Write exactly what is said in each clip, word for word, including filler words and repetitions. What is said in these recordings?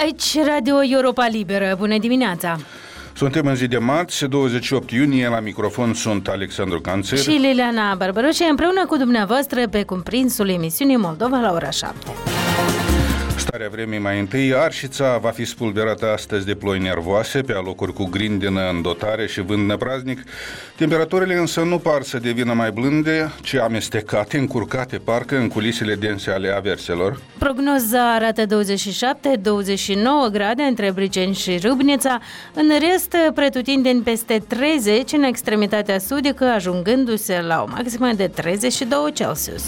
Aici Radio Europa Liberă. Bună dimineața! Suntem în zi de marți, douăzeci și opt iunie, la microfon sunt Alexandru Canțer și Liliana Barbăru și împreună cu dumneavoastră pe cuprinsul emisiunii Moldova la ora șapte. Starea vremii mai întâi. Arșița va fi spulberată astăzi de ploi nervoase, pe alocuri cu grindină în dotare și vânt nepraznic. Temperaturile însă nu par să devină mai blânde, ci amestecate, încurcate parcă în culisele dense ale averselor. Prognoza arată douăzeci și șapte douăzeci și nouă grade între Briceni și Râbnița, în rest pretutindeni peste treizeci în extremitatea sudică, ajungându-se la o maximă de treizeci și doi Celsius.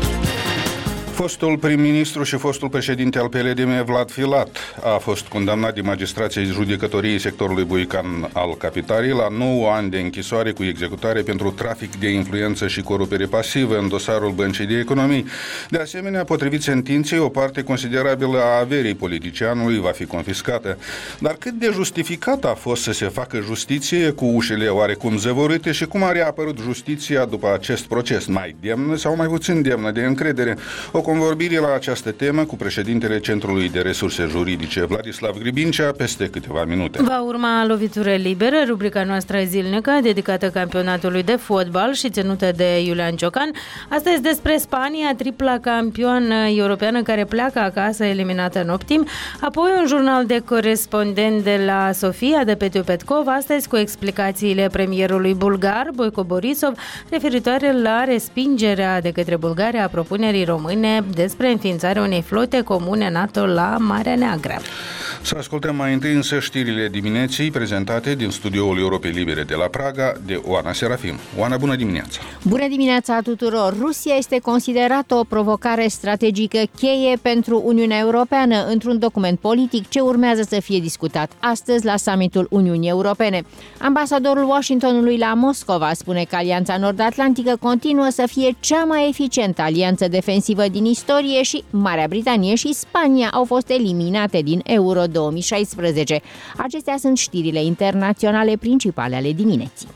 Fostul prim-ministru și fostul președinte al P L D M, Vlad Filat, a fost condamnat de magistrații judecătoriei sectorului Buican al Capitalei la nouă ani de închisoare cu executare pentru trafic de influență și corupere pasivă în dosarul Băncii de Economii. De asemenea, potrivit sentinței, o parte considerabilă a averii politicianului va fi confiscată. Dar cât de justificată a fost să se facă justiție cu ușile oarecum zăvorâte și cum a reapărut justiția după acest proces? Mai demnă sau mai puțin demnă de încredere? O convorbire la această temă cu președintele Centrului de Resurse Juridice, Vladislav Gribincea, peste câteva minute. Va urma Lovitură Liberă, rubrica noastră zilnică, dedicată campionatului de fotbal și ținută de Iulian Ciocan. Astăzi despre Spania, tripla campioană europeană care pleacă acasă, eliminată în optim. Apoi un jurnal de corespondent de la Sofia, de Petiu Petkov, astăzi cu explicațiile premierului bulgar, Boico Borisov, referitoare la respingerea de către Bulgaria a propunerii române despre înființarea unei flote comune NATO la Marea Neagră. Să ascultăm mai întâi însă știrile dimineții prezentate din studioul Europei Libere de la Praga de Oana Serafim. Oana, bună dimineața! Bună dimineața tuturor! Rusia este considerată o provocare strategică cheie pentru Uniunea Europeană într-un document politic ce urmează să fie discutat astăzi la summitul Uniunii Europene. Ambasadorul Washingtonului la Moscova spune că Alianța Nord-Atlantică continuă să fie cea mai eficientă alianță defensivă din istorie și Marea Britanie și Spania au fost eliminate din Euro două mii șaisprezece. Acestea sunt știrile internaționale principale ale dimineții.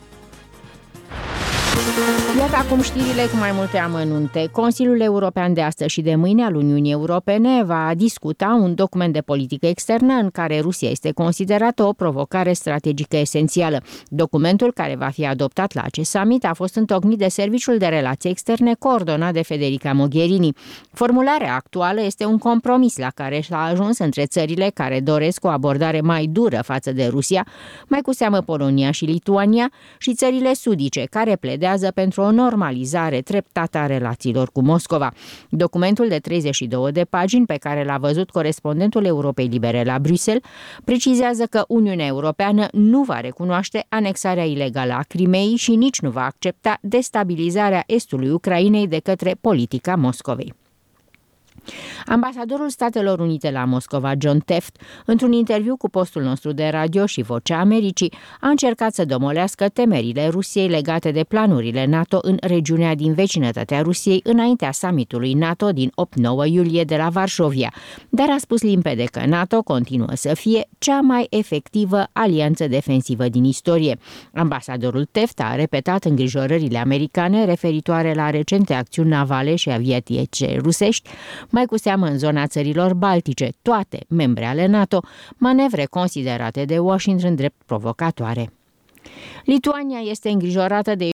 Iată acum știrile cu mai multe amănunte. Consiliul European de astăzi și de mâine al Uniunii Europene va discuta un document de politică externă în care Rusia este considerată o provocare strategică esențială. Documentul care va fi adoptat la acest summit a fost întocmit de Serviciul de Relații Externe coordonat de Federica Mogherini. Formularea actuală este un compromis la care s-a ajuns între țările care doresc o abordare mai dură față de Rusia, mai cu seamă Polonia și Lituania, și țările sudice care pledează pentru o normalizare treptată a relațiilor cu Moscova. Documentul de treizeci și două de pagini pe care l-a văzut corespondentul Europei Libere la Bruxelles precizează că Uniunea Europeană nu va recunoaște anexarea ilegală a Crimeei și nici nu va accepta destabilizarea estului Ucrainei de către politica Moscovei. Ambasadorul Statelor Unite la Moscova, John Tefft, într-un interviu cu postul nostru de radio și Vocea Americii, a încercat să domolească temerile Rusiei legate de planurile NATO în regiunea din vecinătatea Rusiei înaintea summitului NATO din opt nouă iulie de la Varșovia, dar a spus limpede că NATO continuă să fie cea mai efectivă alianță defensivă din istorie. Ambasadorul Tefft a repetat îngrijorările americane referitoare la recente acțiuni navale și aviatice rusești, mai cu seamă în zona țărilor baltice, toate membre ale NATO, manevre considerate de Washington drept provocatoare. Lituania este îngrijorată de